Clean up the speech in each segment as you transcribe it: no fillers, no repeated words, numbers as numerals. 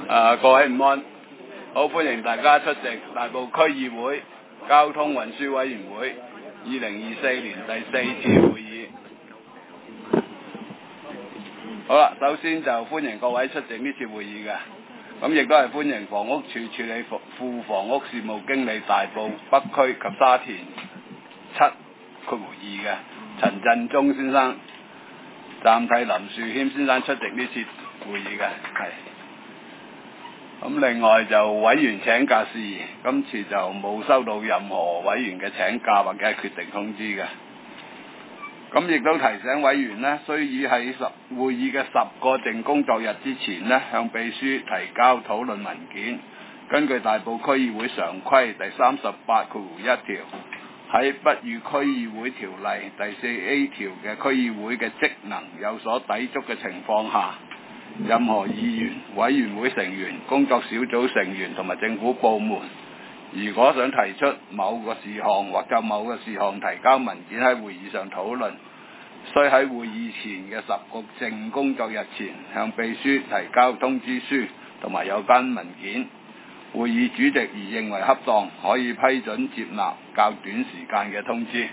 各位午安，好歡迎大家出席大埔區議會交通運輸委員會2024年第4次會議。好啦，首先就歡迎各位出席呢次會議嘅，咁亦都係歡迎房屋處處理副房屋事務經理大埔北區及沙田7/2嘅陳振中先生，暫替林樹謙先生出席呢次會議嘅，係。咁另外就委員請假事宜，今次就冇收到任何委員嘅請假或者係決定通知嘅。咁亦都提醒委員呢，須於喺會議嘅10個淨工作日之前呢，向秘書提交討論文件。根據大埔區議會常規第38(1) 條，喺不與區議會條例第4A 條嘅區議會嘅職能有所抵觸嘅情況下，任何議員、委員會成員、工作小組成員同埋政府部門，如果想提出某個事項或就某個事項提交文件喺會議上討論，須喺會議前嘅10個淨工作日前向秘書提交通知書同埋有關文件。會議主席而認為恰當，可以批准接納較短時間嘅通知。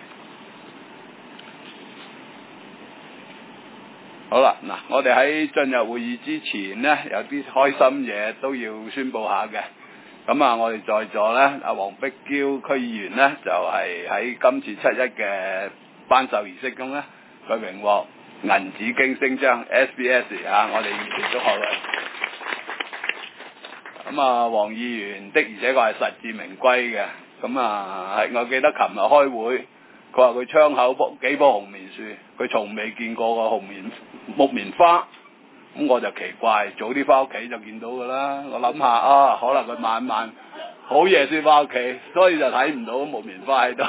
好啦，嗱，我哋喺進入會議之前呢，有啲開心嘢都要宣佈下嘅。咁啊，我哋在座呢，阿黃碧嬌區議員呢，就係喺今次7/1嘅頒授儀式中呢，佢榮獲銀紫荊星章 SBS 啊，我哋亦都學啦。咁啊，黃議員的而且確係實至名歸嘅。咁啊，我記得琴日開會，佢話佢窗口幾棵紅棉樹，佢從未見過個木棉花。咁我就奇怪，早啲翻屋企就見到㗎啦。我諗下啊，可能佢晚好夜先翻屋企，所以就睇唔到木棉花喺度。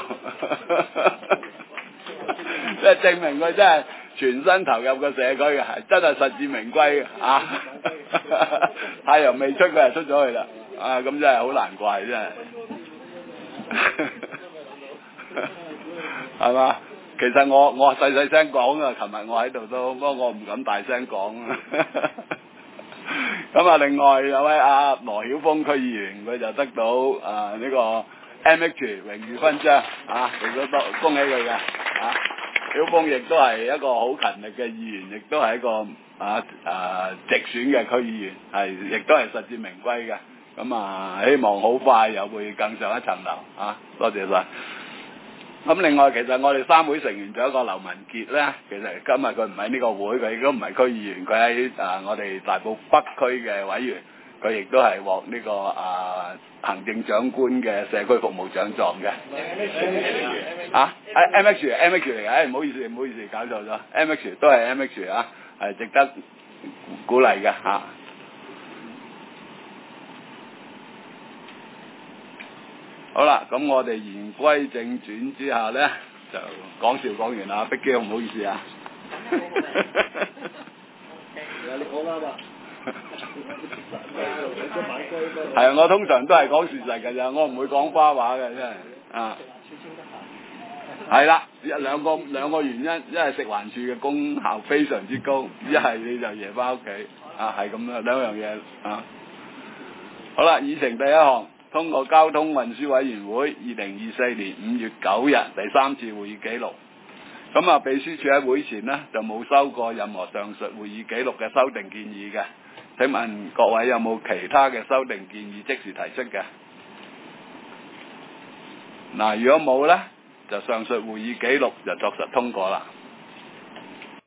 即係證明佢真係全身投入個社區嘅，係真係實至名歸嘅啊！太陽未出，佢就出咗去啦。啊，咁真係好難怪，真係。係嘛？其實我細聲講啊，琴日我喺度都，不過我唔敢大聲講。咁啊，另外有位羅曉峰區議員，佢就得到呢個 MH 榮譽勳章啊，亦都恭喜佢嘅啊。曉峰亦都係一個好勤力嘅議員，亦都係一個直選嘅區議員，亦都係實至名歸嘅。咁啊，希望好快又會更上一層樓啊！多謝晒。咁另外，其實我哋3會成員仲有一個劉文傑咧，其實今日佢唔喺呢個會，佢亦都唔係區議員，佢喺我哋大埔北區嘅委員，佢亦都係獲呢個行政長官嘅社區服務獎狀嘅。MH 嚟嘅，唔好意思，搞錯咗 ，MH 都係 MH 啊，係值得鼓勵嘅嚇。好啦，咁我哋言歸正傳之下呢，就講笑講完啦，碧嬌唔好意思啊。你講啱啊。係啊，我通常都係講事實㗎咋，我唔會講花話嘅，真係啊。係啦，兩個原因，一係食環署嘅功效非常之高，一係你就夜翻屋企啊，係咁啦，兩樣嘢啊。好啦，議程第一項。通過交通運輸委員會2024年5月9日第3次會議記錄。咁啊，秘書處喺會前呢，就冇收過任何上述會議記錄嘅修訂建議嘅。請問各位有冇其他嘅修訂建議即時提出嘅？嗱，如果冇呢，就上述會議記錄就作實通過啦。